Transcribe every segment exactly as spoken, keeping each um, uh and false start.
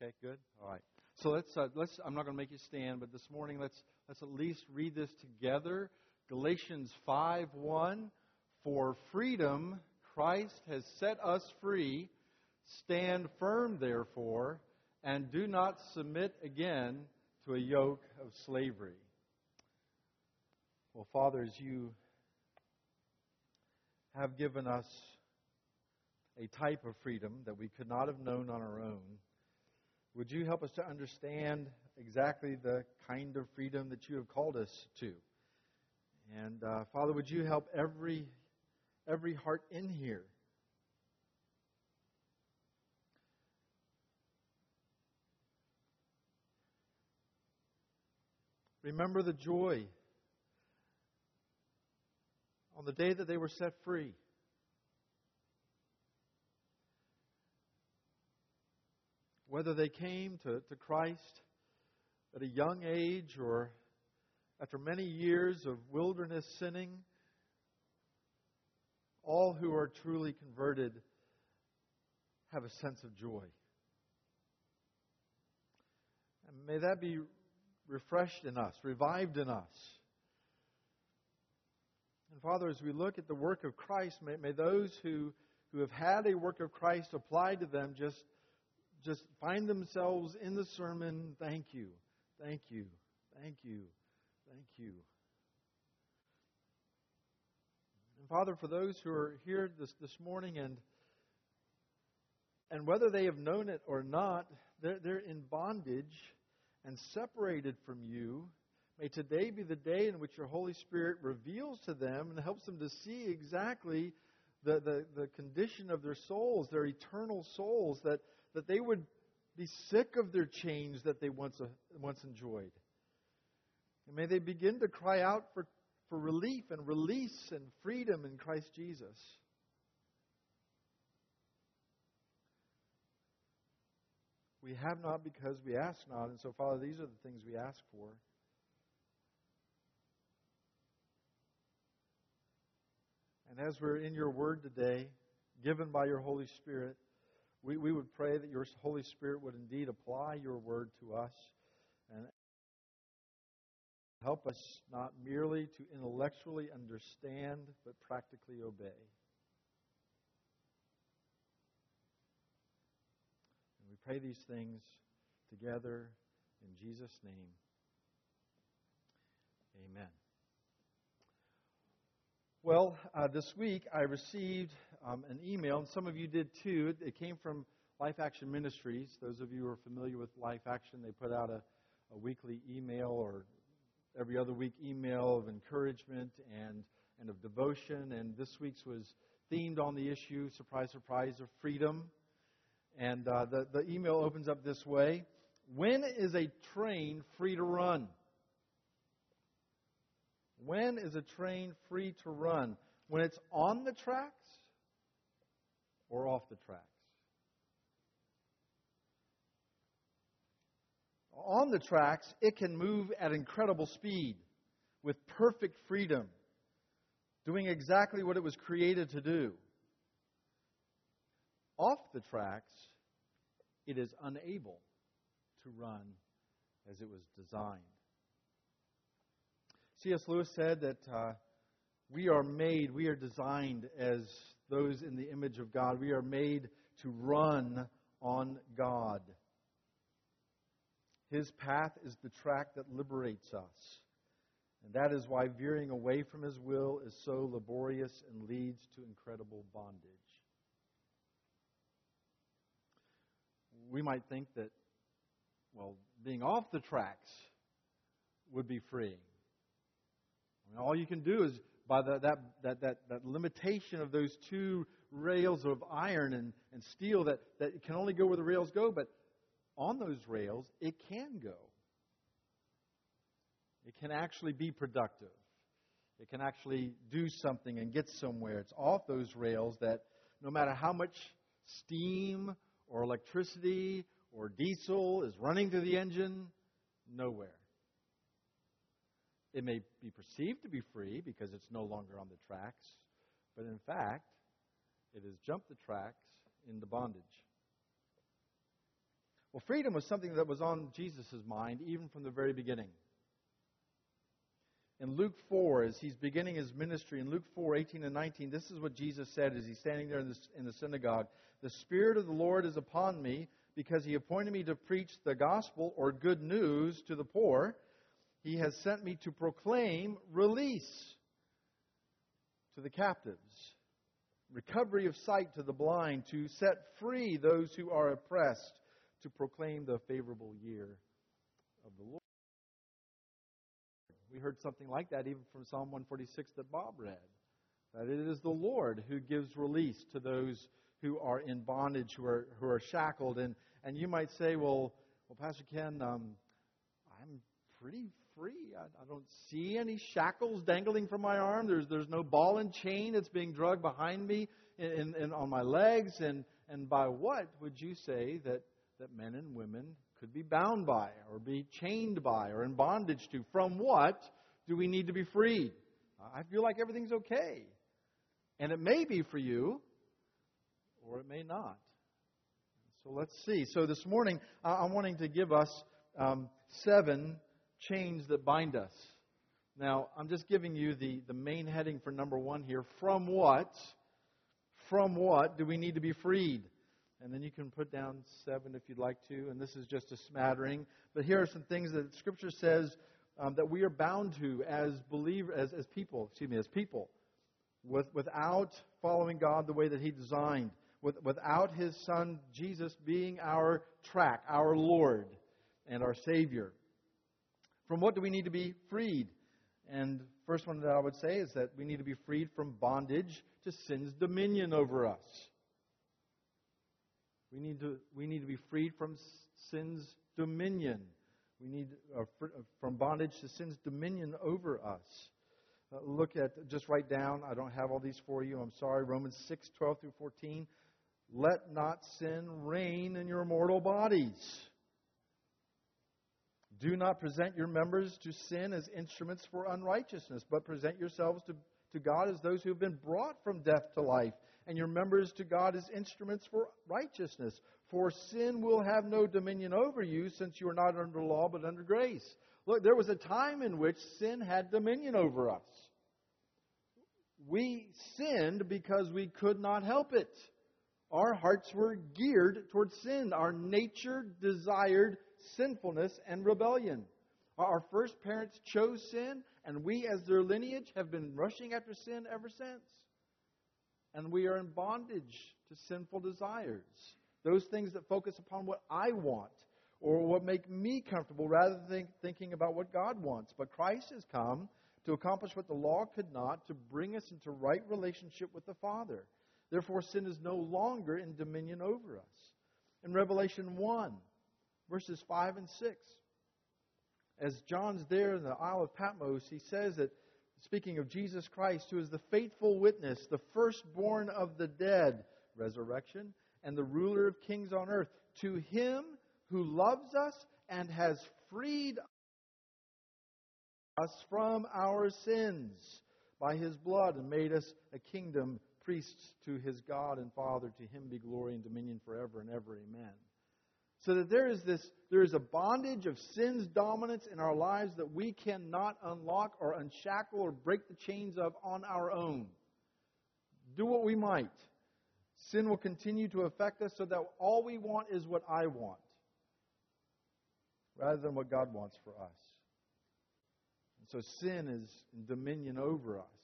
Okay, good. All right. So let's uh, let's. I'm not going to make you stand, but this morning let's let's at least read this together. Galatians five one. For freedom Christ has set us free. Stand firm, therefore, and do not submit again to a yoke of slavery. Well, Father, as you have given us a type of freedom that we could not have known on our own, would you help us to understand exactly the kind of freedom that you have called us to? And uh, Father, would you help every every heart in here remember the joy on the day that they were set free. Whether they came to, to Christ at a young age or after many years of wilderness sinning, all who are truly converted have a sense of joy. And may that be refreshed in us, revived in us. And Father, as we look at the work of Christ, may, may those who, who have had a work of Christ applied to them just, just find themselves in the sermon, thank you, thank you, thank you, thank you. And Father, for those who are here this, this morning and and whether they have known it or not, they're, they're in bondage and separated from you. May today be the day in which your Holy Spirit reveals to them and helps them to see exactly the, the, the condition of their souls, their eternal souls, that, that they would be sick of their chains that they once, uh, once enjoyed. And may they begin to cry out for for relief and release and freedom in Christ Jesus. We have not because we ask not. And so, Father, these are the things we ask for. And as we're in your word today, given by your Holy Spirit, we, we would pray that your Holy Spirit would indeed apply your word to us and help us not merely to intellectually understand, but practically obey. And we pray these things together in Jesus' name. Amen. Well, uh, this week I received um, an email, and some of you did too. It came from Life Action Ministries. Those of you who are familiar with Life Action, they put out a, a weekly email or every other week email of encouragement and, and of devotion. And this week's was themed on the issue, surprise, surprise, of freedom. And uh, the, the email opens up this way. When is a train free to run? When is a train free to run? When it's on the tracks or off the tracks? On the tracks, it can move at incredible speed with perfect freedom, doing exactly what it was created to do. Off the tracks, it is unable to run as it was designed. C S Lewis said that uh, we are made, we are designed as those in the image of God. We are made to run on God. His path is the track that liberates us. And that is why veering away from His will is so laborious and leads to incredible bondage. We might think that, well, being off the tracks would be freeing. I mean, all you can do is, by the, that, that, that, that limitation of those two rails of iron and, and steel, that, that it can only go where the rails go, but on those rails, it can go. It can actually be productive. It can actually do something and get somewhere. It's off those rails that no matter how much steam or electricity or diesel is running through the engine, nowhere. It may be perceived to be free because it's no longer on the tracks, but in fact, it has jumped the tracks into bondage. Well, freedom was something that was on Jesus' mind even from the very beginning. In Luke four, as he's beginning his ministry, in Luke four, eighteen and nineteen, this is what Jesus said as he's standing there in the, in the synagogue. The Spirit of the Lord is upon me because He appointed me to preach the gospel or good news to the poor. He has sent me to proclaim release to the captives, recovery of sight to the blind, to set free those who are oppressed, to proclaim the favorable year of the Lord. We heard something like that even from Psalm one forty-six that Bob read. That it is the Lord who gives release to those who are in bondage, who are who are shackled. And, and you might say, well, well, Pastor Ken, um, I'm pretty free. I, I don't see any shackles dangling from my arm. There's there's no ball and chain that's being dragged behind me in, in, in on my legs. And, and by what would you say that, that men and women could be bound by or be chained by or in bondage to? From what do we need to be freed? I feel like everything's okay. And it may be for you, or it may not. So let's see. So this morning, I'm wanting to give us um, seven chains that bind us. Now, I'm just giving you the, the main heading for number one here. From what? From what do we need to be freed? And then you can put down seven if you'd like to, and this is just a smattering. But here are some things that Scripture says um, that we are bound to as believers, as, as people, excuse me, as people, with, without following God the way that He designed, with, without His Son Jesus being our track, our Lord and our Savior. From what do we need to be freed? And first one that I would say is that we need to be freed from bondage to sin's dominion over us. We need to we need to be freed from sin's dominion. We need uh, fr- from bondage to sin's dominion over us. Uh, look at, just write down, I don't have all these for you, I'm sorry, Romans six, twelve through fourteen. Let not sin reign in your mortal bodies. Do not present your members to sin as instruments for unrighteousness, but present yourselves to, to God as those who have been brought from death to life, and your members to God as instruments for righteousness. For sin will have no dominion over you, since you are not under law but under grace. Look, there was a time in which sin had dominion over us. We sinned because we could not help it. Our hearts were geared towards sin. Our nature desired sinfulness and rebellion. Our first parents chose sin, and we as their lineage have been rushing after sin ever since. And we are in bondage to sinful desires. Those things that focus upon what I want or what make me comfortable rather than think, thinking about what God wants. But Christ has come to accomplish what the law could not, to bring us into right relationship with the Father. Therefore, sin is no longer in dominion over us. In Revelation one, verses five and six, as John's there in the Isle of Patmos, he says that, speaking of Jesus Christ, who is the faithful witness, the firstborn of the dead, resurrection, and the ruler of kings on earth, to Him who loves us and has freed us from our sins by His blood and made us a kingdom, priests to His God and Father. To Him be glory and dominion forever and ever. Amen. So that there is this, there is a bondage of sin's dominance in our lives that we cannot unlock or unshackle or break the chains of on our own. Do what we might. Sin will continue to affect us so that all we want is what I want, rather than what God wants for us. And so sin is in dominion over us.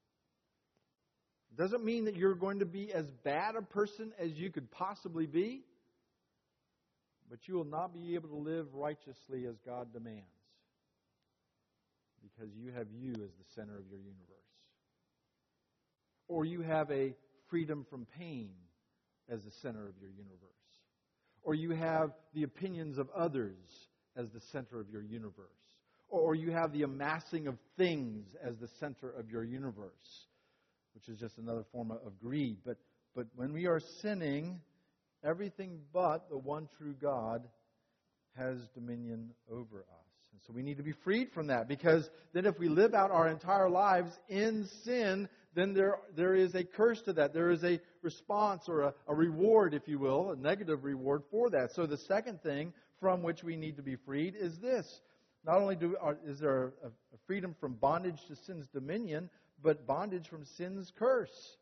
It doesn't mean that you're going to be as bad a person as you could possibly be, but you will not be able to live righteously as God demands, because you have you as the center of your universe. Or you have a freedom from pain as the center of your universe. Or you have the opinions of others as the center of your universe. Or you have the amassing of things as the center of your universe, which is just another form of greed. But, but when we are sinning, everything but the one true God has dominion over us. And so we need to be freed from that, because then if we live out our entire lives in sin, then there, there is a curse to that. There is a response or a, a reward, if you will, a negative reward for that. So the second thing from which we need to be freed is this. Not only do, are, is there a, a freedom from bondage to sin's dominion, but bondage from sin's curse.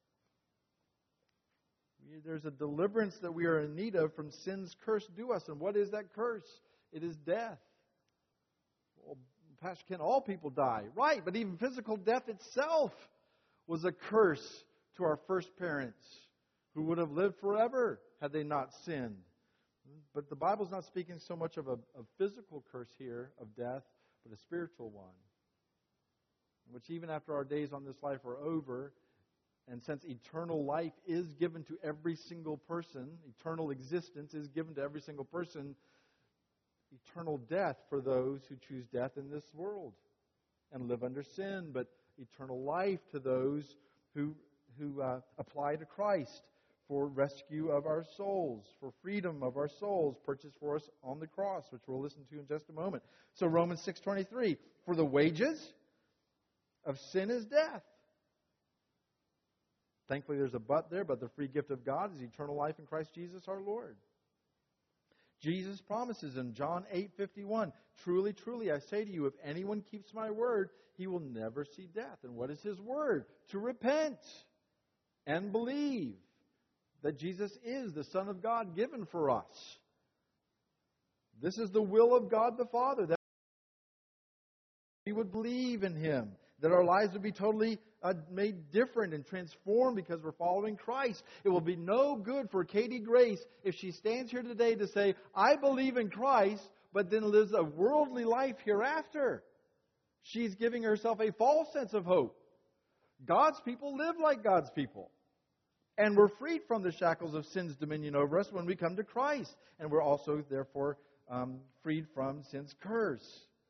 There's a deliverance that we are in need of from sin's curse due us. And what is that curse? It is death. Well, Pastor Ken, all people die. Right, but even physical death itself was a curse to our first parents who would have lived forever had they not sinned. But the Bible's not speaking so much of a, a physical curse here of death, but a spiritual one. Which even after our days on this life are over, and since eternal life is given to every single person, eternal existence is given to every single person, eternal death for those who choose death in this world and live under sin, but eternal life to those who, who uh, apply to Christ for rescue of our souls, for freedom of our souls, purchased for us on the cross, which we'll listen to in just a moment. So Romans six twenty-three, for the wages of sin is death. Thankfully, there's a but there, but the free gift of God is eternal life in Christ Jesus our Lord. Jesus promises in John eight fifty-one, truly, truly, I say to you, if anyone keeps my word, he will never see death. And what is his word? To repent and believe that Jesus is the Son of God given for us. This is the will of God the Father, that we would believe in Him, that our lives would be totally uh, made different and transformed because we're following Christ. It will be no good for Katie Grace if she stands here today to say, I believe in Christ, but then lives a worldly life hereafter. She's giving herself a false sense of hope. God's people live like God's people. And we're freed from the shackles of sin's dominion over us when we come to Christ. And we're also, therefore, um, freed from sin's curse.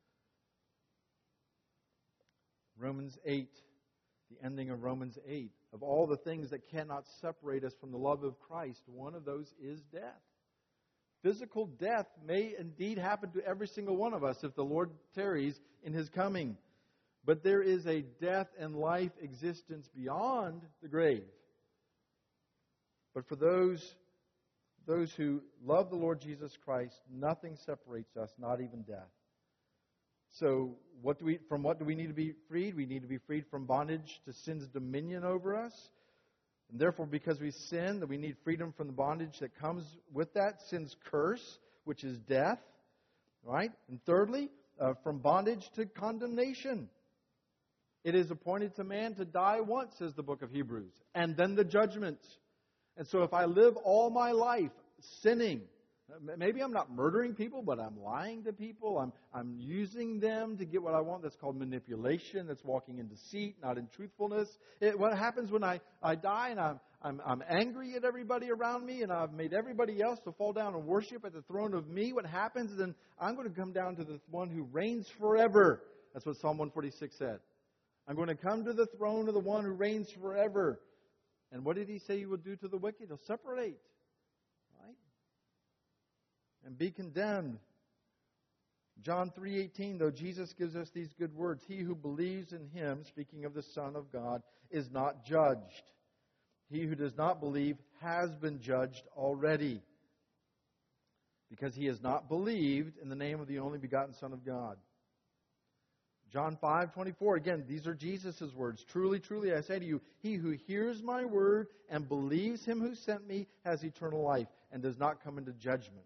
Romans eight, the ending of Romans eight. Of all the things that cannot separate us from the love of Christ, one of those is death. Physical death may indeed happen to every single one of us if the Lord tarries in His coming. But there is a death and life existence beyond the grave. But for those, those who love the Lord Jesus Christ, nothing separates us, not even death. So what do we, from what do we need to be freed? We need to be freed from bondage to sin's dominion over us. And therefore, because we sin, that we need freedom from the bondage that comes with that, sin's curse, which is death. Right? And thirdly, uh, from bondage to condemnation. It is appointed to man to die once, says the book of Hebrews, and then the judgment. And so if I live all my life sinning, maybe I'm not murdering people, but I'm lying to people. I'm, I'm using them to get what I want. That's called manipulation. That's walking in deceit, not in truthfulness. It, what happens when I, I die and I'm, I'm, I'm angry at everybody around me and I've made everybody else to fall down and worship at the throne of me? What happens is then I'm going to come down to the one who reigns forever. That's what Psalm one forty-six said. I'm going to come to the throne of the one who reigns forever. And what did He say He would do to the wicked? He'll separate. Right? And be condemned. John three eighteen, though Jesus gives us these good words, he who believes in Him, speaking of the Son of God, is not judged. He who does not believe has been judged already, because he has not believed in the name of the only begotten Son of God. John five twenty-four, again, these are Jesus' words. Truly, truly, I say to you, he who hears my word and believes Him who sent me has eternal life and does not come into judgment.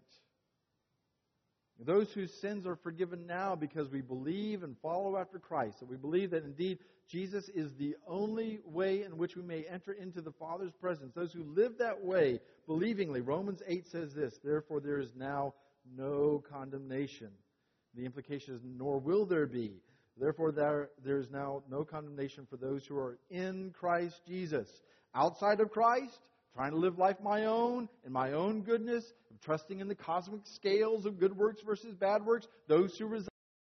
Those whose sins are forgiven now because we believe and follow after Christ. That we believe that indeed Jesus is the only way in which we may enter into the Father's presence. Those who live that way, believingly. Romans eight says this, therefore there is now no condemnation. The implication is, nor will there be. Therefore there, there is now no condemnation for those who are in Christ Jesus. Outside of Christ, trying to live life my own, in my own goodness, trusting in the cosmic scales of good works versus bad works. Those who reside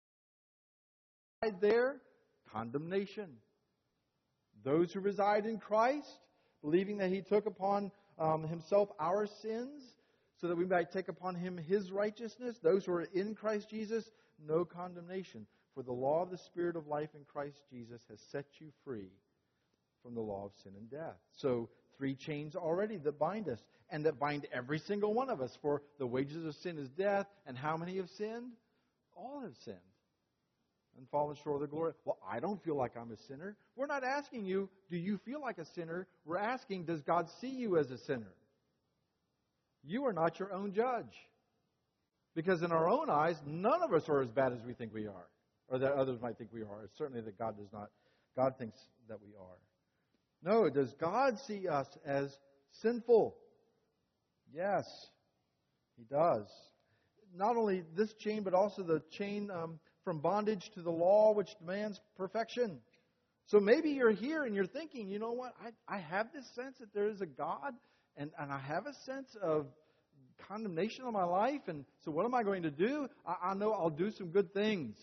there, condemnation. Those who reside in Christ, believing that He took upon um, Himself our sins, so that we might take upon Him His righteousness. Those who are in Christ Jesus, no condemnation. For the law of the Spirit of life in Christ Jesus has set you free from the law of sin and death. So three chains already that bind us, and that bind every single one of us. For the wages of sin is death, and how many have sinned? All have sinned and fallen short of the glory. Well, I don't feel like I'm a sinner. We're not asking you, do you feel like a sinner? We're asking, does God see you as a sinner? You are not your own judge. Because in our own eyes, none of us are as bad as we think we are, or that others might think we are. It's certainly that God does not. God thinks that we are. No, does God see us as sinful? Yes, He does. Not only this chain, but also the chain um, from bondage to the law, which demands perfection. So maybe you're here and you're thinking, you know what, I, I have this sense that there is a God, and, and I have a sense of condemnation of my life, and so what am I going to do? I, I know I'll do some good things.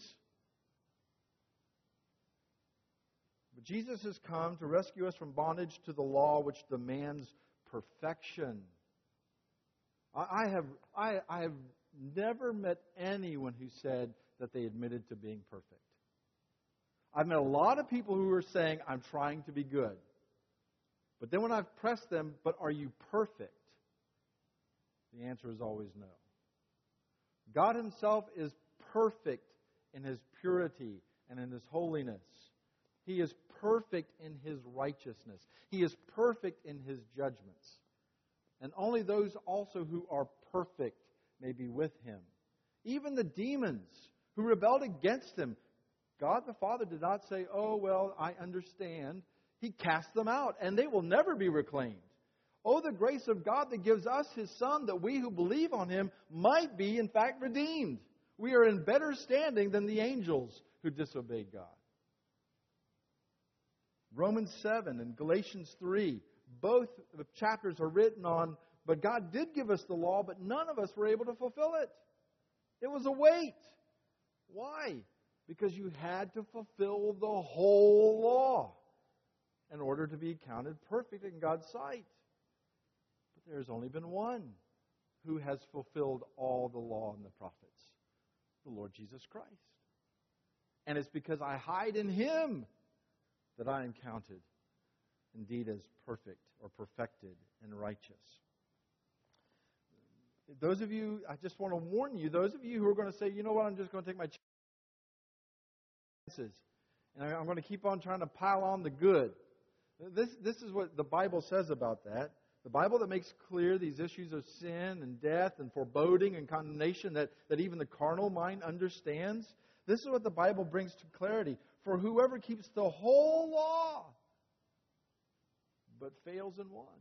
But Jesus has come to rescue us from bondage to the law, which demands perfection. I, I have I, I have never met anyone who said that they admitted to being perfect. I've met a lot of people who are saying, I'm trying to be good. But then when I've pressed them, but are you perfect? The answer is always no. God Himself is perfect in His purity and in His holiness. He is perfect in His righteousness. He is perfect in His judgments. And only those also who are perfect may be with Him. Even the demons who rebelled against Him, God the Father did not say, oh, well, I understand. He cast them out, and they will never be reclaimed. Oh, the grace of God that gives us His Son, that we who believe on Him might be, in fact, redeemed. We are in better standing than the angels who disobeyed God. Romans seven and Galatians three, both the chapters are written on, but God did give us the law, but none of us were able to fulfill it. It was a weight. Why? Because you had to fulfill the whole law in order to be counted perfect in God's sight. But there's only been one who has fulfilled all the law and the prophets, the Lord Jesus Christ. And it's because I hide in Him that I am counted indeed as perfect or perfected and righteous. Those of you, I just want to warn you, those of you who are going to say, you know what, I'm just going to take my chances, and I'm going to keep on trying to pile on the good. This, this is what the Bible says about that. The Bible that makes clear these issues of sin and death and foreboding and condemnation that, that even the carnal mind understands. This is what the Bible brings to clarity. For whoever keeps the whole law but fails in one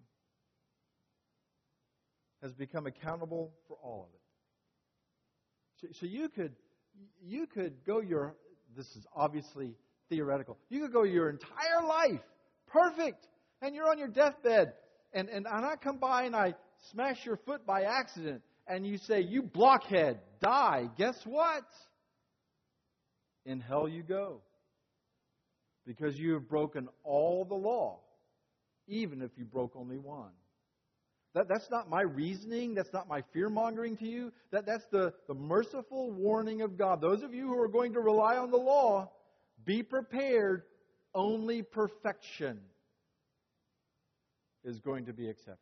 has become accountable for all of it. So, so you could you could go your, this is obviously theoretical, you could go your entire life perfect, and you're on your deathbed, and, and, and I come by and I smash your foot by accident, and you say, you blockhead, die. Guess what? In hell you go. Because you have broken all the law, even if you broke only one. That, that's not my reasoning. That's not my fear-mongering to you. That, that's the, the merciful warning of God. Those of you who are going to rely on the law, be prepared. Only perfection is going to be accepted.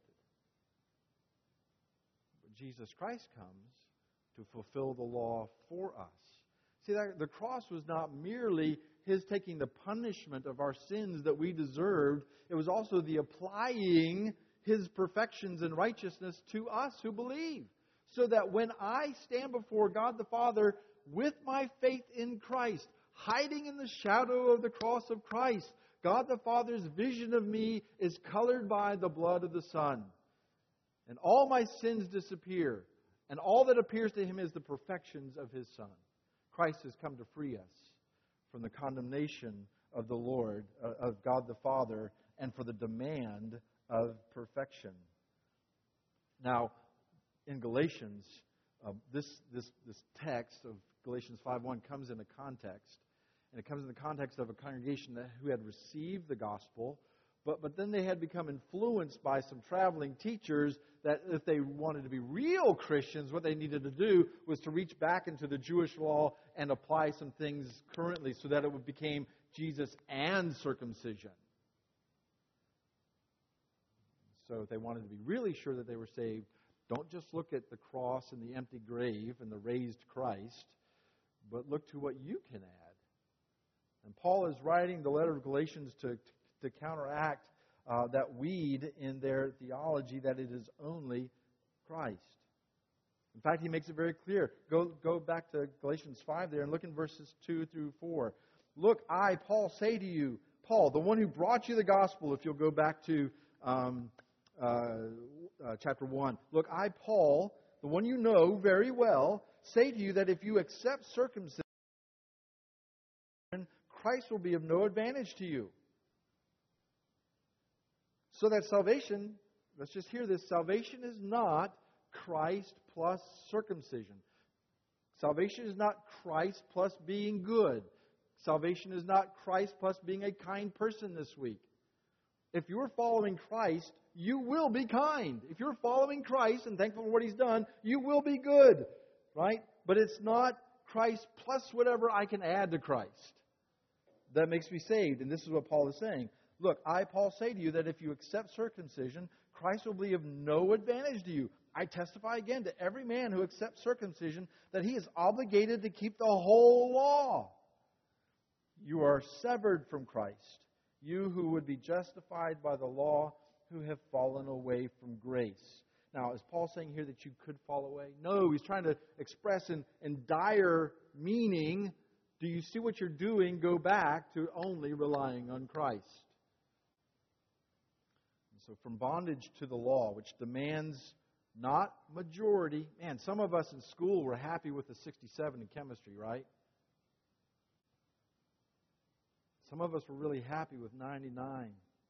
But Jesus Christ comes to fulfill the law for us. See, that the cross was not merely His taking the punishment of our sins that we deserved. It was also the applying His perfections and righteousness to us who believe. So that when I stand before God the Father with my faith in Christ, hiding in the shadow of the cross of Christ, God the Father's vision of me is colored by the blood of the Son. And all my sins disappear. And all that appears to Him is the perfections of His Son. Christ has come to free us from the condemnation of the Lord, uh, of God the Father, and for the demand of perfection. Now, in Galatians, uh, this, this, this text of Galatians five one comes in a context. And it comes in the context of a congregation that, who had received the gospel, but, but then they had become influenced by some traveling teachers that if they wanted to be real Christians, what they needed to do was to reach back into the Jewish law and apply some things currently so that it became Jesus and circumcision. So if they wanted to be really sure that they were saved, don't just look at the cross and the empty grave and the raised Christ, but look to what you can add. And Paul is writing the letter of Galatians to, to counteract uh, that weed in their theology that it is only Christ. In fact, he makes it very clear. Go, go back to Galatians five there and look in verses two through four. Look, I, Paul, say to you, Paul, the one who brought you the gospel, if you'll go back to um, uh, uh, chapter one. Look, I, Paul, the one you know very well, say to you that if you accept circumcision, Christ will be of no advantage to you. So that salvation, let's just hear this, salvation is not Christ plus circumcision. Salvation is not Christ plus being good. Salvation is not Christ plus being a kind person this week. If you're following Christ, you will be kind. If you're following Christ and thankful for what He's done, you will be good. Right? But it's not Christ plus whatever I can add to Christ that makes me saved. And this is what Paul is saying. Look, I, Paul, say to you that if you accept circumcision, Christ will be of no advantage to you. I testify again to every man who accepts circumcision that he is obligated to keep the whole law. You are severed from Christ, you who would be justified by the law, who have fallen away from grace. Now, is Paul saying here that you could fall away? No, he's trying to express in, in dire meaning, do you see what you're doing? Go back to only relying on Christ. And so from bondage to the law, which demands not majority. Man, some of us in school were happy with the sixty-seven in chemistry, right? Some of us were really happy with ninety-nine.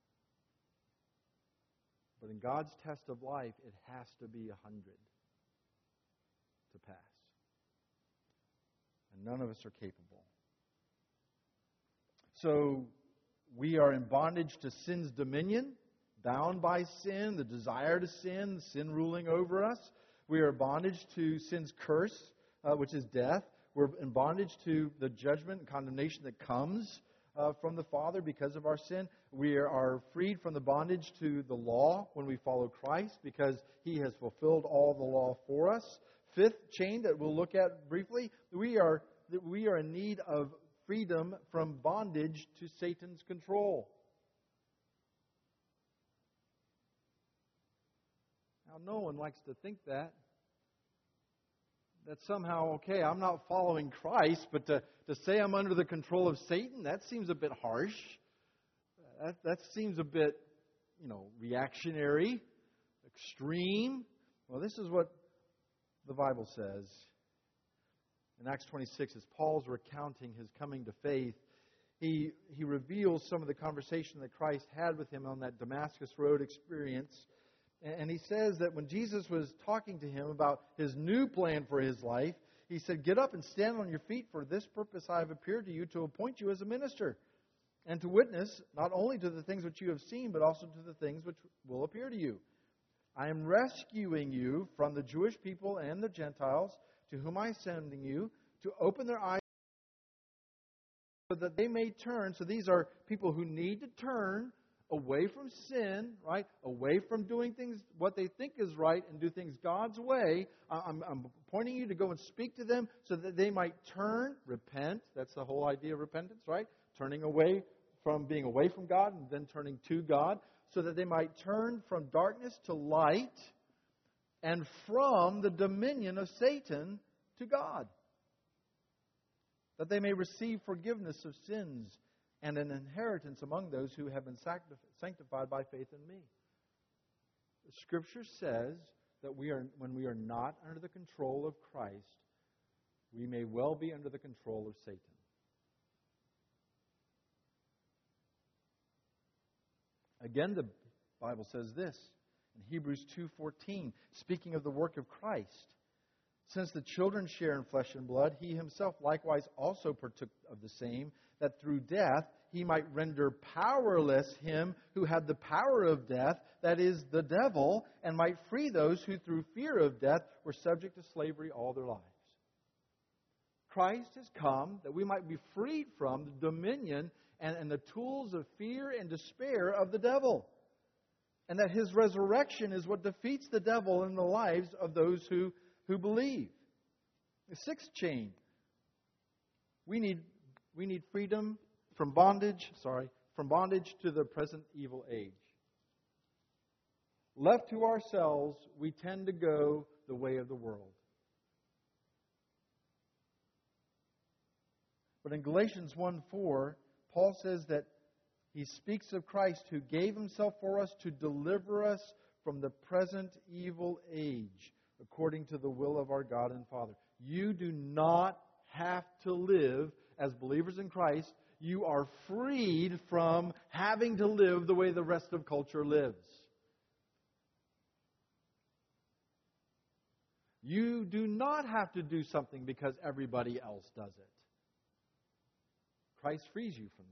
But in God's test of life, it has to be one hundred to pass. And none of us are capable. So we are in bondage to sin's dominion, bound by sin, the desire to sin, sin ruling over us. We are in bondage to sin's curse, uh, which is death. We're in bondage to the judgment and condemnation that comes uh, from the Father because of our sin. We are freed from the bondage to the law when we follow Christ because He has fulfilled all the law for us. Fifth chain that we'll look at briefly, we are we are in need of freedom from bondage to Satan's control. Now, no one likes to think that. That somehow, okay, I'm not following Christ, but to, to say I'm under the control of Satan, that seems a bit harsh. That, that seems a bit, you know, reactionary, extreme. Well, this is what the Bible says. In Acts twenty-six, as Paul's recounting his coming to faith, he, he reveals some of the conversation that Christ had with him on that Damascus Road experience. And he says that when Jesus was talking to him about his new plan for his life, he said, "Get up and stand on your feet. For this purpose I have appeared to you, to appoint you as a minister, and to witness not only to the things which you have seen, but also to the things which will appear to you. I am rescuing you from the Jewish people and the Gentiles, to whom I am sending you, to open their eyes so that they may turn." So these are people who need to turn away from sin, right? Away from doing things what they think is right and do things God's way. I'm, I'm pointing you to go and speak to them so that they might turn, repent. That's the whole idea of repentance, right? Turning away from being away from God and then turning to God, so that they might turn from darkness to light and from the dominion of Satan to God, that they may receive forgiveness of sins and an inheritance among those who have been sanctified by faith in me. The Scripture says that we are, when we are not under the control of Christ, we may well be under the control of Satan. Again, the Bible says this in Hebrews two fourteen, speaking of the work of Christ. "Since the children share in flesh and blood, He Himself likewise also partook of the same, that through death He might render powerless him who had the power of death, that is, the devil, and might free those who through fear of death were subject to slavery all their lives." Christ has come that we might be freed from the dominion and, and the tools of fear and despair of the devil. And that His resurrection is what defeats the devil in the lives of those who, who believe. The sixth chain. We need, we need freedom from bondage, sorry, from bondage to the present evil age. Left to ourselves, we tend to go the way of the world. But in Galatians one four, Paul says that he speaks of Christ who gave Himself for us to deliver us from the present evil age, according to the will of our God and Father. You do not have to live as believers in Christ. You are freed from having to live the way the rest of culture lives. You do not have to do something because everybody else does it. Christ frees you from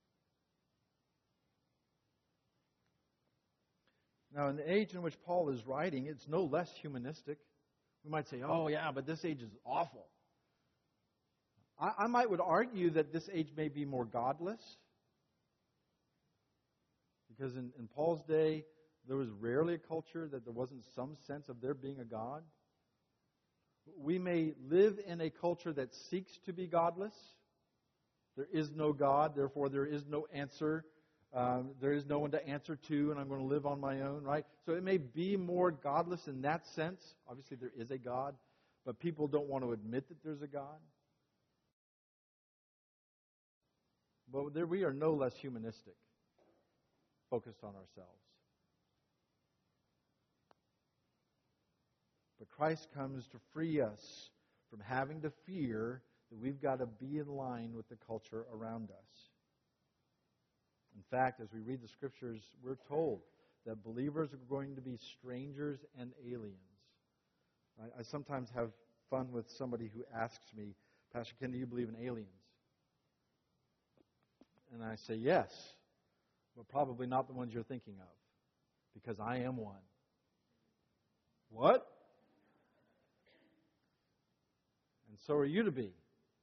that. Now, in the age in which Paul is writing, it's no less humanistic. We might say, oh, yeah, but this age is awful. I, I might would argue that this age may be more godless. Because in, in Paul's day, there was rarely a culture that there wasn't some sense of there being a God. We may live in a culture that seeks to be godless. There is no God, therefore there is no answer. Um, there is no one to answer to, and I'm going to live on my own, right? So it may be more godless in that sense. Obviously there is a God, but people don't want to admit that there's a God. But there we are no less humanistic, focused on ourselves. But Christ comes to free us from having to fear that we've got to be in line with the culture around us. In fact, as we read the Scriptures, we're told that believers are going to be strangers and aliens. I, I sometimes have fun with somebody who asks me, Pastor Ken, do you believe in aliens? And I say, yes, but probably not the ones you're thinking of, because I am one. What? And so are you to be.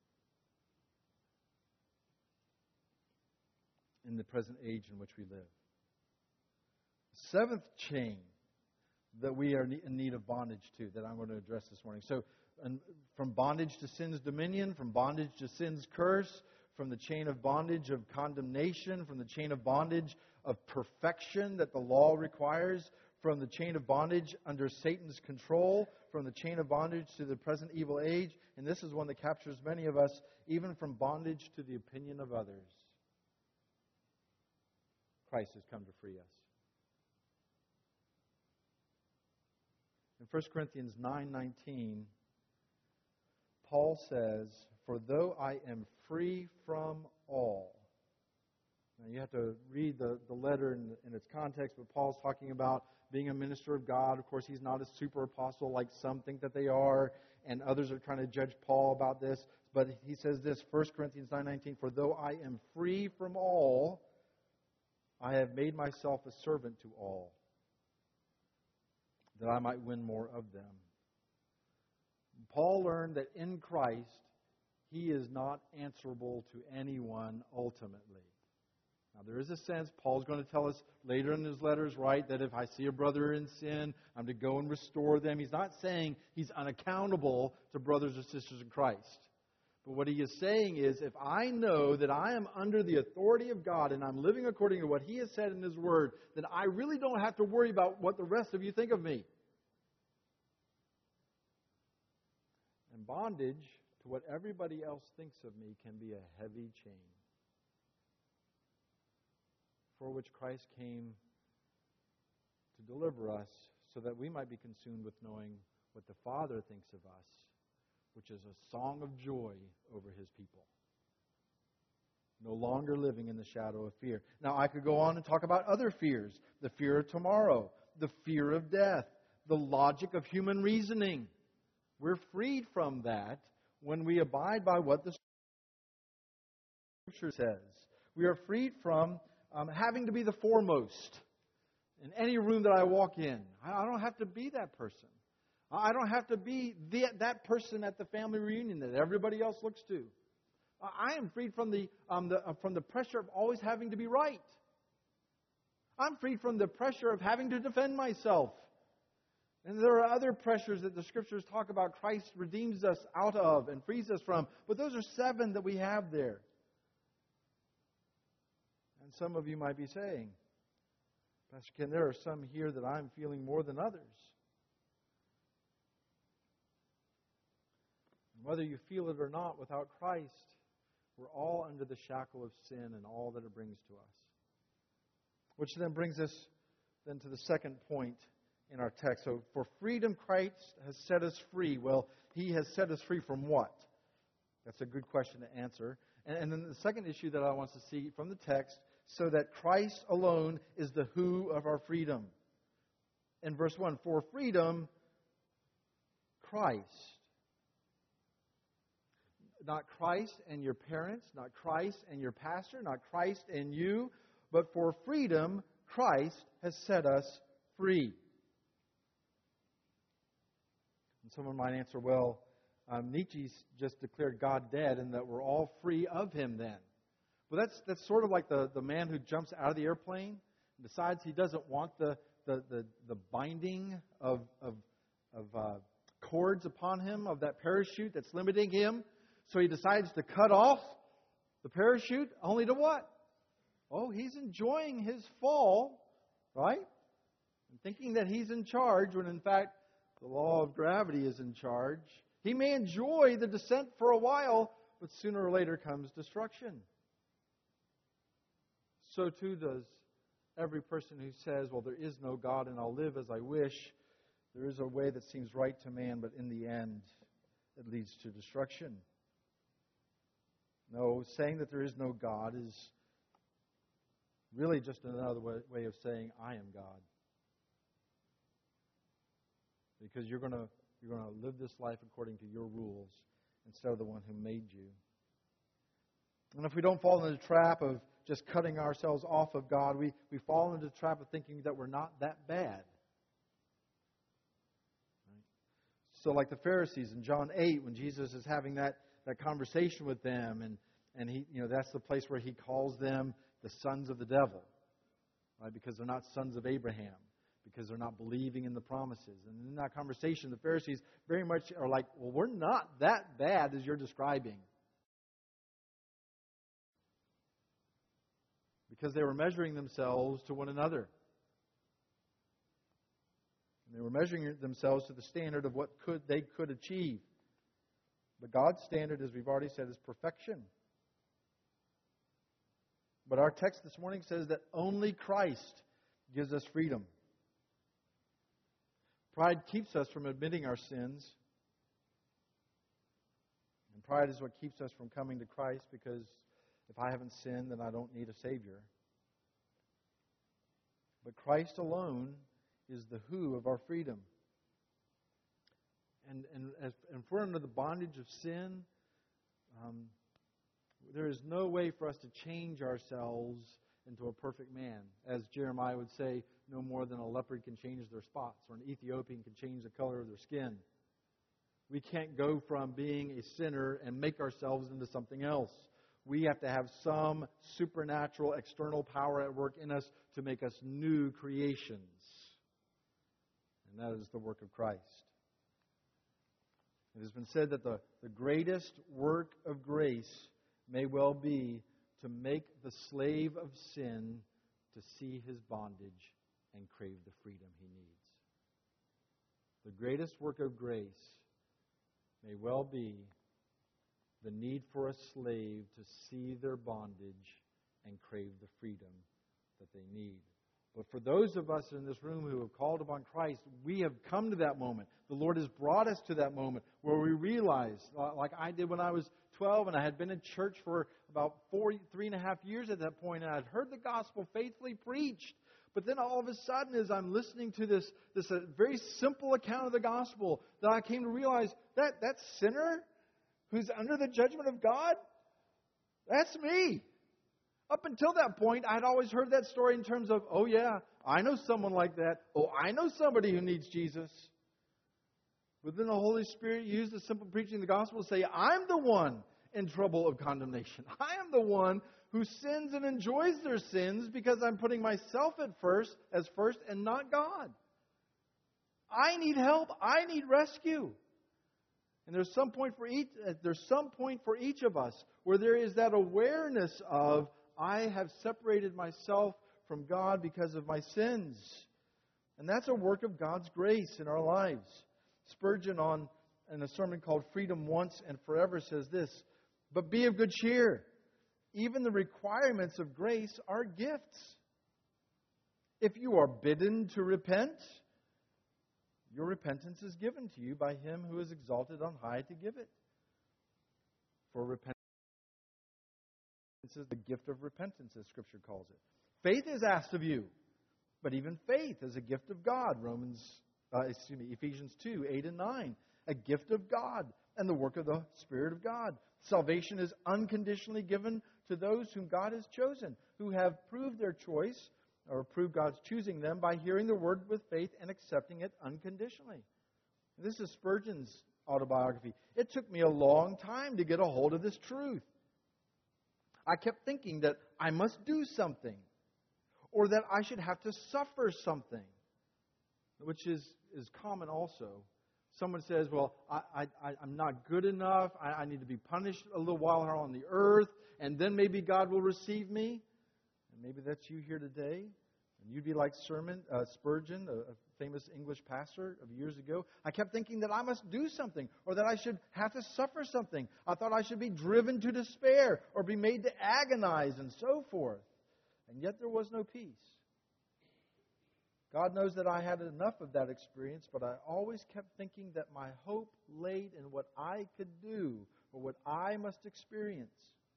In the present age in which we live. Seventh chain that we are in need of bondage to, that I'm going to address this morning. So, from bondage to sin's dominion, from bondage to sin's curse, from the chain of bondage of condemnation, from the chain of bondage of perfection that the law requires, from the chain of bondage under Satan's control, from the chain of bondage to the present evil age, and this is one that captures many of us, even from bondage to the opinion of others. Christ has come to free us. In First Corinthians nine nineteen, Paul says, "For though I am free from all." Now you have to read the, the letter in, in its context, but Paul's talking about being a minister of God. Of course, he's not a super apostle like some think that they are, and others are trying to judge Paul about this. But he says this, First Corinthians nine nineteen, "For though I am free from all, I have made myself a servant to all, that I might win more of them." Paul learned that in Christ, he is not answerable to anyone ultimately. Now, there is a sense, Paul's going to tell us later in his letters, right, that if I see a brother in sin, I'm to go and restore them. He's not saying he's unaccountable to brothers or sisters in Christ. But what he is saying is, if I know that I am under the authority of God and I'm living according to what He has said in His Word, then I really don't have to worry about what the rest of you think of me. And bondage to what everybody else thinks of me can be a heavy chain, for which Christ came to deliver us so that we might be consumed with knowing what the Father thinks of us, which is a song of joy over His people. No longer living in the shadow of fear. Now, I could go on and talk about other fears. The fear of tomorrow. The fear of death. The logic of human reasoning. We're freed from that when we abide by what the Scripture says. We are freed from um, having to be the foremost in any room that I walk in. I don't have to be that person. I don't have to be the, that person at the family reunion that everybody else looks to. I am freed from the, um, the uh, from the pressure of always having to be right. I'm freed from the pressure of having to defend myself. And there are other pressures that the Scriptures talk about Christ redeems us out of and frees us from. But those are seven that we have there. And some of you might be saying, Pastor Ken, there are some here that I'm feeling more than others. And whether you feel it or not, without Christ, we're all under the shackle of sin and all that it brings to us. Which then brings us then to the second point in our text. So, for freedom Christ has set us free. Well, He has set us free from what? That's a good question to answer. And, and then the second issue that I want us to see from the text, so that Christ alone is the who of our freedom. In verse one, for freedom, Christ. Not Christ and your parents, not Christ and your pastor, not Christ and you, but for freedom, Christ has set us free. And someone might answer, well, um, Nietzsche's just declared God dead and that we're all free of Him then. Well, that's that's sort of like the, the man who jumps out of the airplane and decides he doesn't want the the, the, the binding of, of, of uh, cords upon him, of that parachute that's limiting him. So he decides to cut off the parachute, only to what? Oh, he's enjoying his fall, right? And thinking that he's in charge, when in fact the law of gravity is in charge. He may enjoy the descent for a while, but sooner or later comes destruction. So too does every person who says, well, there is no God and I'll live as I wish. There is a way that seems right to man, but in the end, it leads to destruction. No, saying that there is no God is really just another way, way of saying, I am God. Because you're going to you're going to live this life according to your rules instead of the one who made you. And if we don't fall into the trap of just cutting ourselves off of God, we, we fall into the trap of thinking that we're not that bad. Right? So like the Pharisees in John eight, when Jesus is having that, that conversation with them, and, and he you know that's the place where He calls them the sons of the devil, right? Because they're not sons of Abraham, because they're not believing in the promises. And in that conversation, the Pharisees very much are like, well, we're not that bad as you're describing. Because they were measuring themselves to one another. And they were measuring themselves to the standard of what could they could achieve. But God's standard, as we've already said, is perfection. But our text this morning says that only Christ gives us freedom. Pride keeps us from admitting our sins. And pride is what keeps us from coming to Christ, because if I haven't sinned, then I don't need a Savior. But Christ alone is the who of our freedom. And, and as, and if we're under the bondage of sin, um, there is no way for us to change ourselves into a perfect man. As Jeremiah would say, no more than a leopard can change their spots, or an Ethiopian can change the color of their skin. We can't go from being a sinner and make ourselves into something else. We have to have some supernatural external power at work in us to make us new creations. And that is the work of Christ. It has been said that the, the greatest work of grace may well be to make the slave of sin to see his bondage and crave the freedom he needs. The greatest work of grace may well be the need for a slave to see their bondage and crave the freedom that they need. But for those of us in this room who have called upon Christ, we have come to that moment. The Lord has brought us to that moment where we realize, like I did when I was twelve, and I had been in church for about four, three and a half years at that point, and I'd heard the gospel faithfully preached. But then all of a sudden, as I'm listening to this, this uh, very simple account of the gospel, that I came to realize that that sinner who's under the judgment of God, that's me. Up until that point, I'd always heard that story in terms of, oh yeah, I know someone like that. Oh, I know somebody who needs Jesus. But then the Holy Spirit used the simple preaching of the gospel to say, I'm the one in trouble of condemnation. I am the one who sins and enjoys their sins because I'm putting myself at first as first and not God. I need help. I need rescue. And there's some point for each there's some point for each of us where there is that awareness of I have separated myself from God because of my sins. And that's a work of God's grace in our lives. Spurgeon, on in a sermon called Freedom Once and Forever, says this, "But be of good cheer. Even the requirements of grace are gifts. If you are bidden to repent, your repentance is given to you by Him who is exalted on high to give it. For repentance is the gift of repentance, as Scripture calls it. Faith is asked of you, but even faith is a gift of God." Romans, uh, excuse me, Ephesians two, eight and nine. A gift of God and the work of the Spirit of God. Salvation is unconditionally given to those whom God has chosen, who have proved their choice or proved God's choosing them by hearing the Word with faith and accepting it unconditionally. This is Spurgeon's autobiography. It took me a long time to get a hold of this truth. I kept thinking that I must do something or that I should have to suffer something, which is, is common also. Someone says, well, I, I, I'm not good enough. I, I need to be punished a little while here on the earth, and then maybe God will receive me. And maybe that's you here today. And you'd be like Sermon, uh, Spurgeon, a, a famous English pastor of years ago. I kept thinking that I must do something, or that I should have to suffer something. I thought I should be driven to despair, or be made to agonize, and so forth. And yet there was no peace. God knows that I had enough of that experience, but I always kept thinking that my hope laid in what I could do or what I must experience.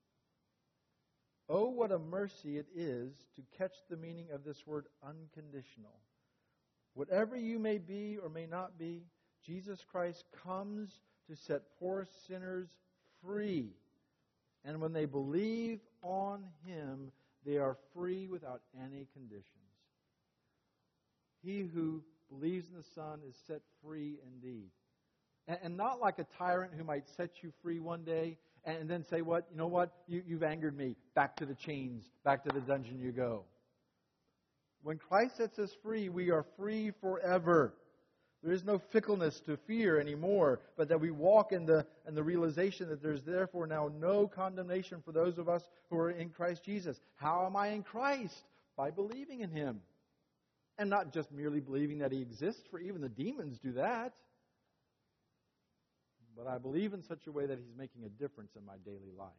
Oh, what a mercy it is to catch the meaning of this word unconditional. Whatever you may be or may not be, Jesus Christ comes to set poor sinners free. And when they believe on Him, they are free without any conditions. He who believes in the Son is set free indeed. And not like a tyrant who might set you free one day and then say, what, you know what, you, you've angered me. Back to the chains, back to the dungeon you go. When Christ sets us free, we are free forever. There is no fickleness to fear anymore, but that we walk in the, in the realization that there's therefore now no condemnation for those of us who are in Christ Jesus. How am I in Christ? By believing in Him. And not just merely believing that He exists, for even the demons do that. But I believe in such a way that He's making a difference in my daily life.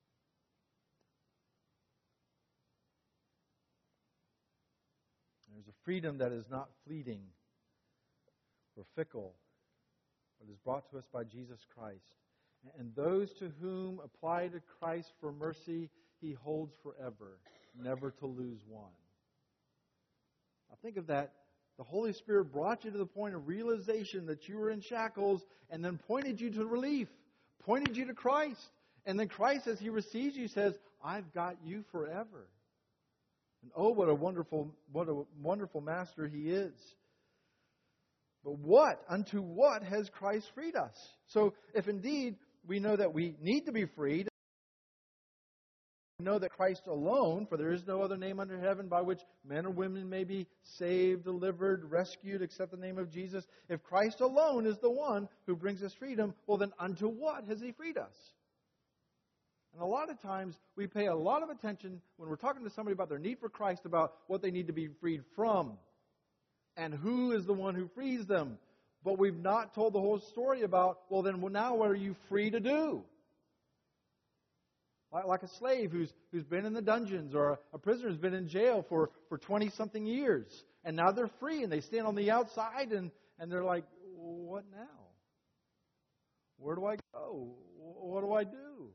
There's a freedom that is not fleeting or fickle, but is brought to us by Jesus Christ. And those to whom apply to Christ for mercy, He holds forever, never to lose one. Now think of that. The Holy Spirit brought you to the point of realization that you were in shackles and then pointed you to relief, pointed you to Christ. And then Christ, as He receives you, says, I've got you forever. And oh, what a wonderful, what a wonderful Master He is. But what, unto what has Christ freed us? So if indeed we know that we need to be freed, know that Christ alone, for there is no other name under heaven by which men or women may be saved, delivered, rescued, except the name of Jesus. If Christ alone is the one who brings us freedom, well then unto what has He freed us? And a lot of times we pay a lot of attention when we're talking to somebody about their need for Christ, about what they need to be freed from and who is the one who frees them. But we've not told the whole story about, well then well, now what are you free to do? Like a slave who's who's been in the dungeons, or a prisoner who's been in jail for, for twenty-something years. And now they're free, and they stand on the outside, and, and they're like, what now? Where do I go? What do I do?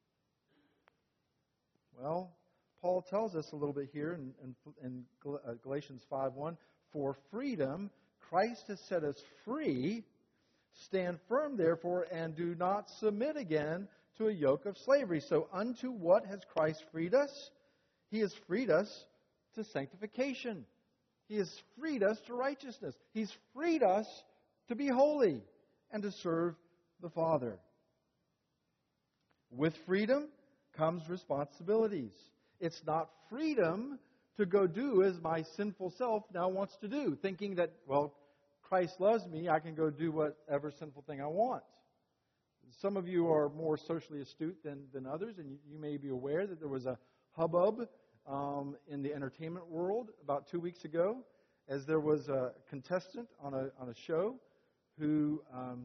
Well, Paul tells us a little bit here in, in, in Galatians five one, for freedom Christ has set us free. Stand firm, therefore, and do not submit again to a yoke of slavery. So unto what has Christ freed us? He has freed us to sanctification. He has freed us to righteousness. He's freed us to be holy and to serve the Father. With freedom comes responsibilities. It's not freedom to go do as my sinful self now wants to do, thinking that, well, Christ loves me, I can go do whatever sinful thing I want. Some of you are more socially astute than, than others, and you, you may be aware that there was a hubbub um, in the entertainment world about two weeks ago, as there was a contestant on a on a show who um,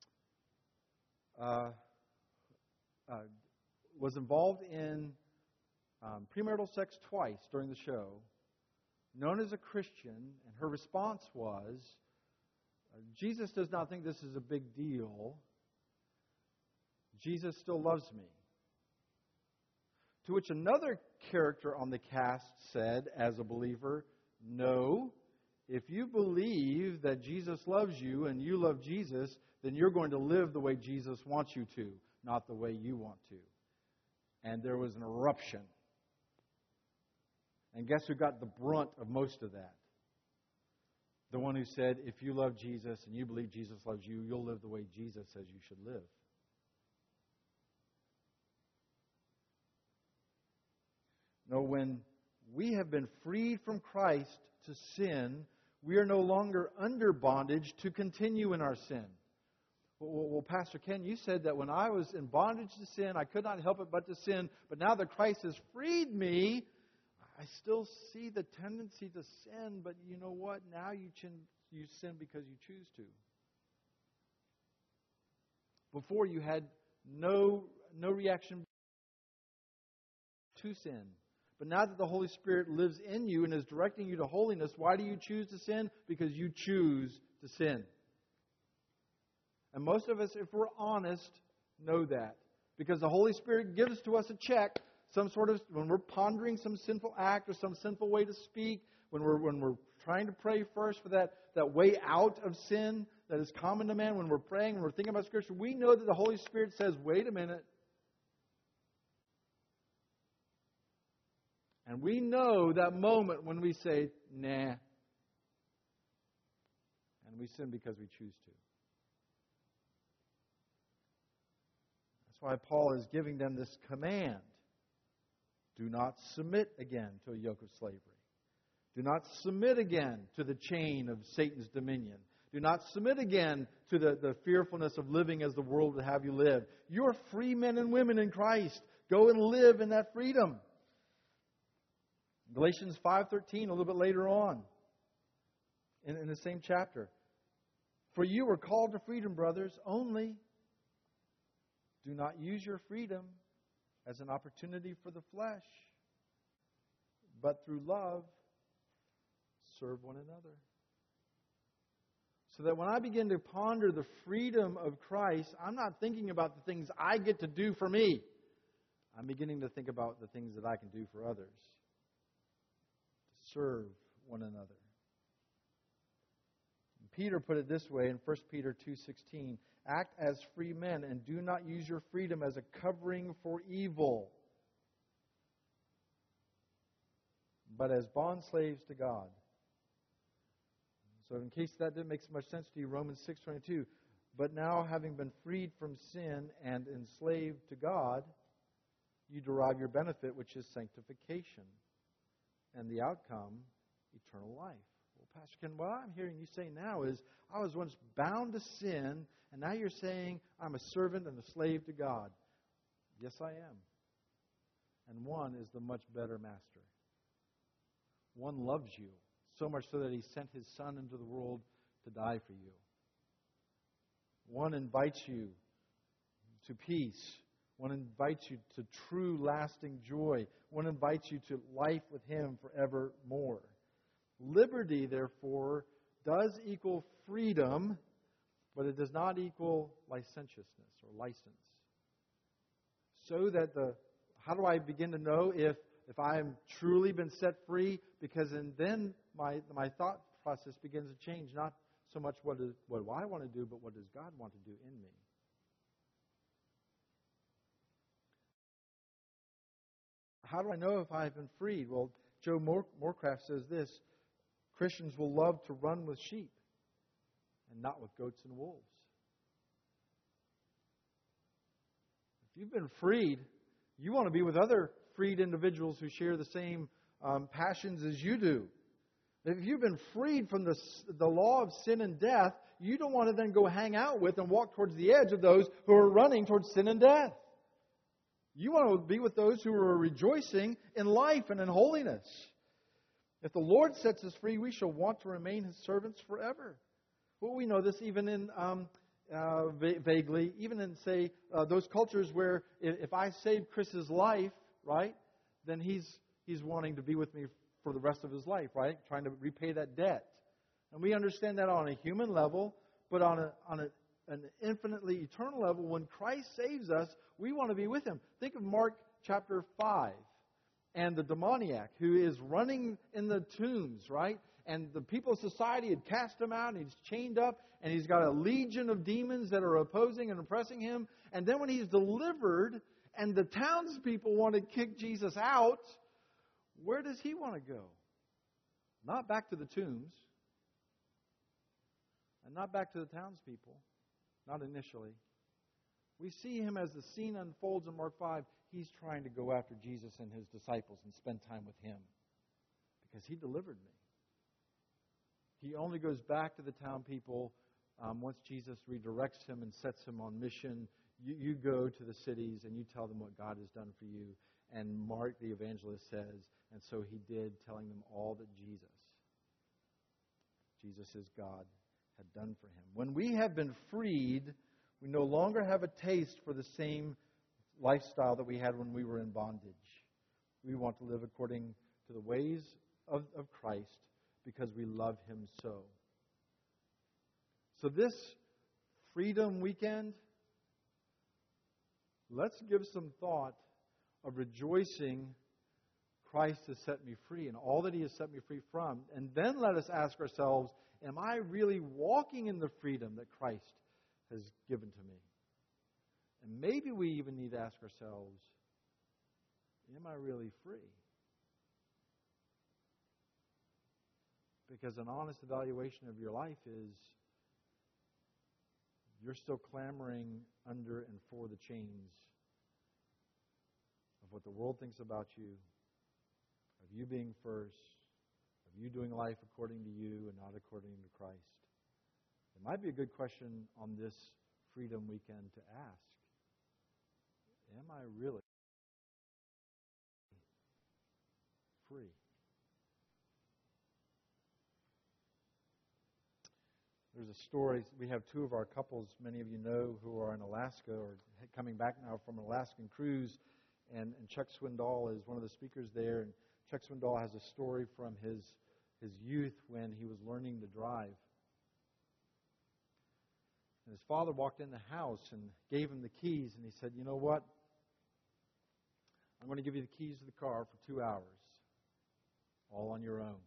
uh, uh, was involved in um, premarital sex twice during the show, known as a Christian, and her response was, Jesus does not think this is a big deal. Jesus still loves me. To which another character on the cast said, as a believer, no, if you believe that Jesus loves you and you love Jesus, then you're going to live the way Jesus wants you to, not the way you want to. And there was an eruption. And guess who got the brunt of most of that? The one who said, if you love Jesus and you believe Jesus loves you, you'll live the way Jesus says you should live. No, when we have been freed from Christ to sin, we are no longer under bondage to continue in our sin. Well, well, Pastor Ken, you said that when I was in bondage to sin, I could not help it but to sin. But now that Christ has freed me, I still see the tendency to sin. But you know what? Now you, chin, you sin because you choose to. Before you had no, no reaction to sin. But now that the Holy Spirit lives in you and is directing you to holiness, why do you choose to sin? Because you choose to sin. And most of us, if we're honest, know that. Because the Holy Spirit gives to us a check, some sort of, when we're pondering some sinful act or some sinful way to speak, when we're when we're trying to pray first for that, that way out of sin that is common to man, when we're praying, when we're thinking about Scripture, we know that the Holy Spirit says, wait a minute. And we know that moment when we say, nah. And we sin because we choose to. That's why Paul is giving them this command. Do not submit again to a yoke of slavery. Do not submit again to the chain of Satan's dominion. Do not submit again to the, the fearfulness of living as the world would have you live. You're free men and women in Christ. Go and live in that freedom. Galatians five thirteen, a little bit later on, in, in the same chapter. For you are called to freedom, brothers, only do not use your freedom as an opportunity for the flesh, but through love, serve one another. So that when I begin to ponder the freedom of Christ, I'm not thinking about the things I get to do for me. I'm beginning to think about the things that I can do for others. Serve one another. And Peter put it this way in First Peter two sixteen, act as free men and do not use your freedom as a covering for evil, but as bondslaves to God. So in case that didn't make so much sense to you, Romans six twenty-two, but now having been freed from sin and enslaved to God, you derive your benefit, which is sanctification. And the outcome, eternal life. Well, Pastor Ken, what I'm hearing you say now is, I was once bound to sin, and now you're saying I'm a servant and a slave to God. Yes, I am. And one is the much better master. One loves you, so much so that He sent His Son into the world to die for you. One invites you to peace. One invites you to true, lasting joy. One invites you to life with Him forevermore. Liberty, therefore, does equal freedom, but it does not equal licentiousness or license. So that the, how do I begin to know if, if I am truly been set free? Because and then my, my thought process begins to change. Not so much what, is, what do I want to do, but what does God want to do in me? How do I know if I've been freed? Well, Joe Morecraft says this, Christians will love to run with sheep and not with goats and wolves. If you've been freed, you want to be with other freed individuals who share the same um, passions as you do. If you've been freed from the, the law of sin and death, you don't want to then go hang out with and walk towards the edge of those who are running towards sin and death. You want to be with those who are rejoicing in life and in holiness. If the Lord sets us free, we shall want to remain His servants forever. Well, we know this even in um, uh, va- vaguely, even in, say, uh, those cultures where if, if I save Chris's life, right, then he's he's wanting to be with me for the rest of his life, right, trying to repay that debt. And we understand that on a human level, but on a on a, an infinitely eternal level, when Christ saves us, we want to be with Him. Think of Mark chapter five and the demoniac who is running in the tombs, right? And the people of society had cast him out, and he's chained up, and he's got a legion of demons that are opposing and oppressing him. And then when he's delivered, and the townspeople want to kick Jesus out, where does he want to go? Not back to the tombs, and not back to the townspeople, not initially. We see him as the scene unfolds in Mark five. He's trying to go after Jesus and His disciples and spend time with Him because He delivered me. He only goes back to the town people um, once Jesus redirects him and sets him on mission. You, you go to the cities and you tell them what God has done for you. And Mark the evangelist says, and so he did, telling them all that Jesus, Jesus is God, had done for him. When we have been freed, we no longer have a taste for the same lifestyle that we had when we were in bondage. We want to live according to the ways of, of Christ because we love Him so. So this Freedom Weekend, let's give some thought of rejoicing Christ has set me free and all that He has set me free from. And then let us ask ourselves, am I really walking in the freedom that Christ has given to me? And maybe we even need to ask ourselves, am I really free? Because an honest evaluation of your life is you're still clamoring under and for the chains of what the world thinks about you, of you being first, of you doing life according to you and not according to Christ. It might be a good question on this Freedom Weekend to ask. Am I really free? There's a story. We have two of our couples, many of you know, who are in Alaska or coming back now from an Alaskan cruise. And, and Chuck Swindoll is one of the speakers there. And Chuck Swindoll has a story from his, his youth when he was learning to drive. And his father walked in the house and gave him the keys. And he said, you know what? I'm going to give you the keys to the car for two hours, all on your own.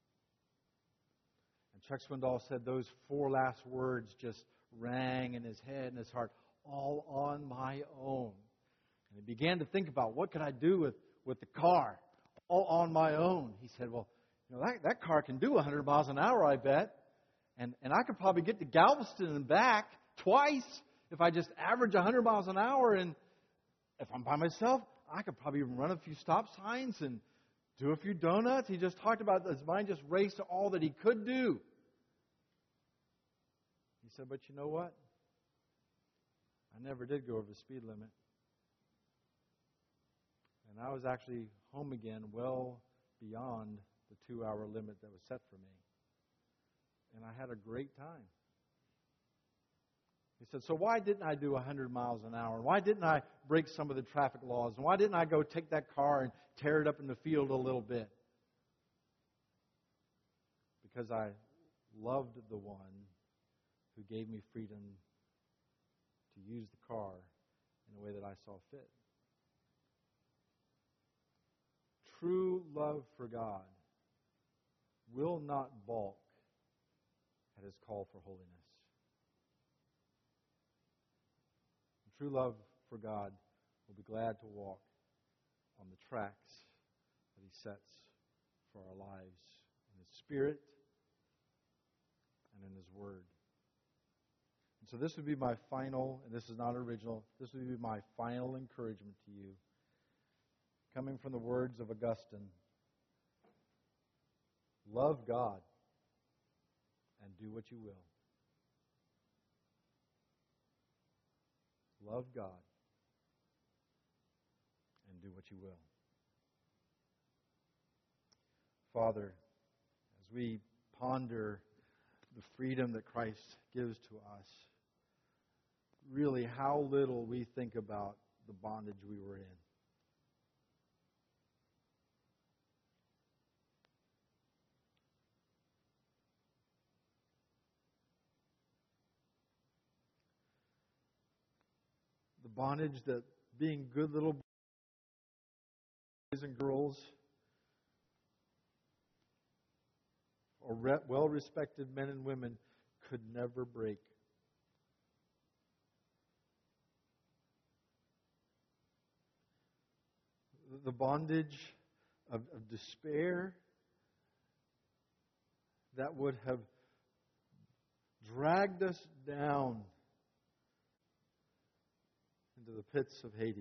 And Chuck Swindoll said those four last words just rang in his head and his heart, all on my own. And he began to think about, what could I do with, with the car, all on my own? He said, well, you know, that, that car can do one hundred miles an hour, I bet. And, and I could probably get to Galveston and back twice if I just average one hundred miles an hour. And if I'm by myself, I could probably run a few stop signs and do a few donuts. He just talked about his mind just raced to all that he could do. He said, but you know what? I never did go over the speed limit. And I was actually home again well beyond the two-hour limit that was set for me. And I had a great time. He said, so why didn't I do one hundred miles an hour? Why didn't I break some of the traffic laws? And why didn't I go take that car and tear it up in the field a little bit? Because I loved the one who gave me freedom to use the car in a way that I saw fit. True love for God will not balk at His call for holiness. True love for God will be glad to walk on the tracks that He sets for our lives in His Spirit and in His Word. And so this would be my final, and this is not original, this would be my final encouragement to you. coming from the words of Augustine. Love God and do what you will. Love God and do what you will. Father, as we ponder the freedom that Christ gives to us, really how little we think about the bondage we were in. The bondage that being good little boys and girls or well-respected men and women could never break. The bondage of, of despair that would have dragged us down into the pits of Hades.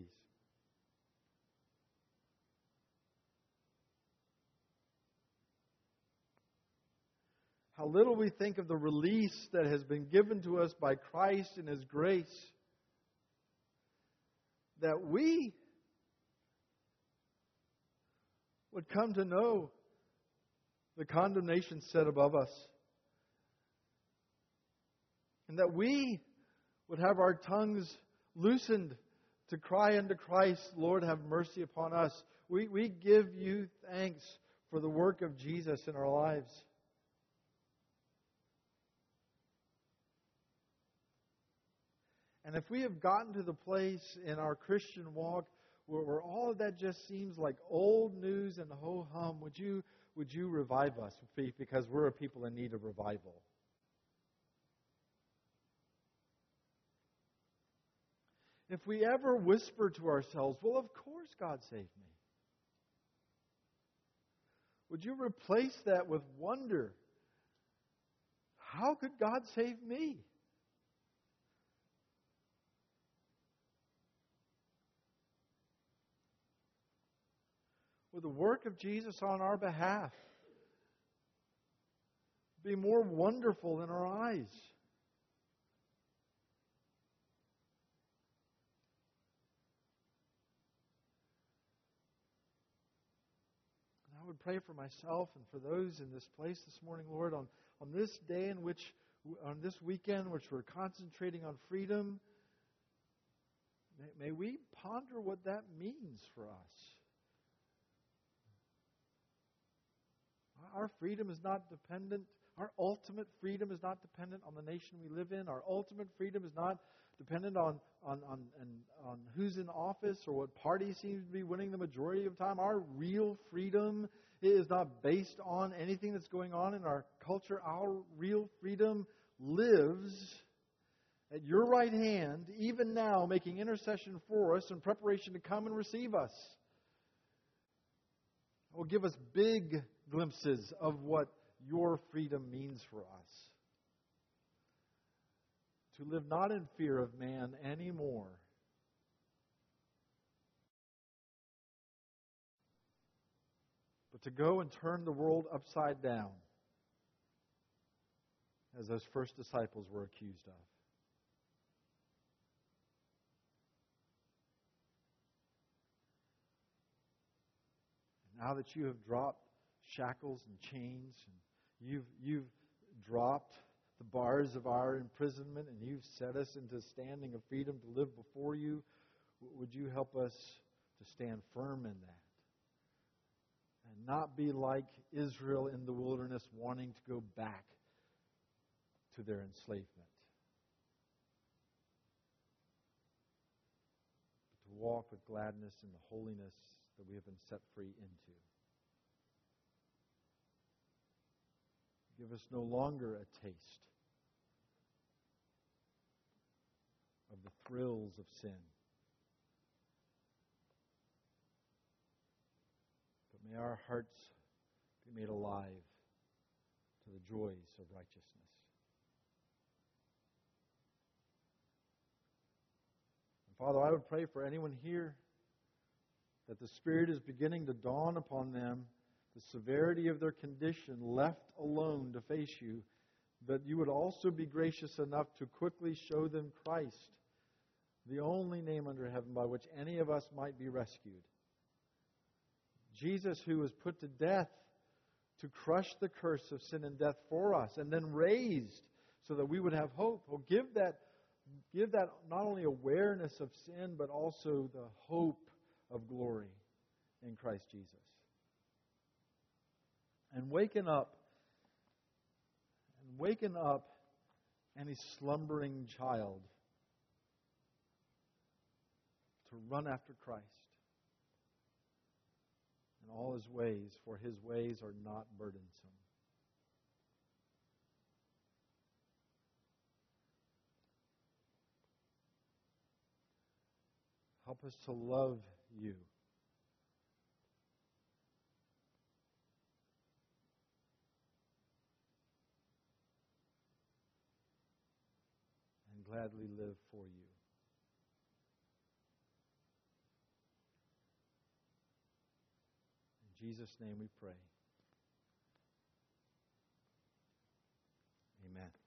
How little we think of the release that has been given to us by Christ and His grace, that we would come to know the condemnation set above us, and that we would have our tongues loosened to cry unto Christ, Lord, have mercy upon us. We, we give you thanks for the work of Jesus in our lives. And if we have gotten to the place in our Christian walk where, where all of that just seems like old news and ho-hum, would you, would you revive us? Because we're a people in need of revival. If we ever whisper to ourselves, well, of course God saved me, would you replace that with wonder? How could God save me? Would the work of Jesus on our behalf be more wonderful in our eyes? And I would pray for myself and for those in this place this morning, Lord, on, on this day in which, on this weekend, which we're concentrating on freedom, may, may we ponder what that means for us. Our freedom is not dependent, our ultimate freedom is not dependent on the nation we live in. Our ultimate freedom is not dependent on, on, on, on, on who's in office or what party seems to be winning the majority of the time. Our real freedom is not based on anything that's going on in our culture. Our real freedom lives at your right hand, even now, making intercession for us in preparation to come and receive us. It will give us big glimpses of what your freedom means for us. To live not in fear of man anymore, but to go and turn the world upside down, as those first disciples were accused of. Now that you have dropped shackles and chains, and you've, you've dropped the bars of our imprisonment, and you've set us into standing of freedom to live before you, would you help us to stand firm in that? And not be like Israel in the wilderness, wanting to go back to their enslavement. But to walk with gladness in the holiness that we have been set free into. Give us no longer a taste of the thrills of sin, but may our hearts be made alive to the joys of righteousness. And Father, I would pray for anyone here that the Spirit is beginning to dawn upon them, the severity of their condition, left alone to face you, that you would also be gracious enough to quickly show them Christ, the only name under heaven by which any of us might be rescued. Jesus, who was put to death to crush the curse of sin and death for us, and then raised so that we would have hope. Well, give that, give that not only awareness of sin, but also the hope of glory in Christ Jesus. And waken up, and waken up any slumbering child to run after Christ in all His ways, for His ways are not burdensome. Help us to love You. And gladly live for You. In Jesus' name we pray. Amen.